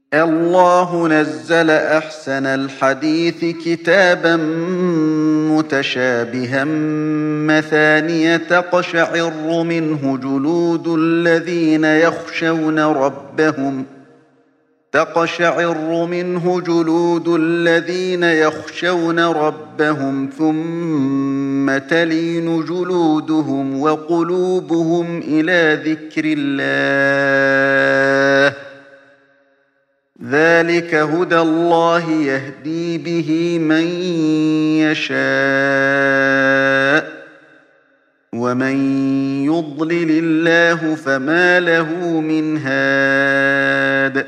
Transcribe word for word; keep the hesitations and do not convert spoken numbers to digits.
الله نزل أحسن الحديث كتابا متشابها مثانية تقشعر منه جلود الذين يخشون ربهم تقشعر منه جلود الذين يخشون ربهم ثم تلين جلودهم وقلوبهم إلى ذكر الله ذلك هدى الله يهدي به من يشاء ومن يضلل الله فما له من هاد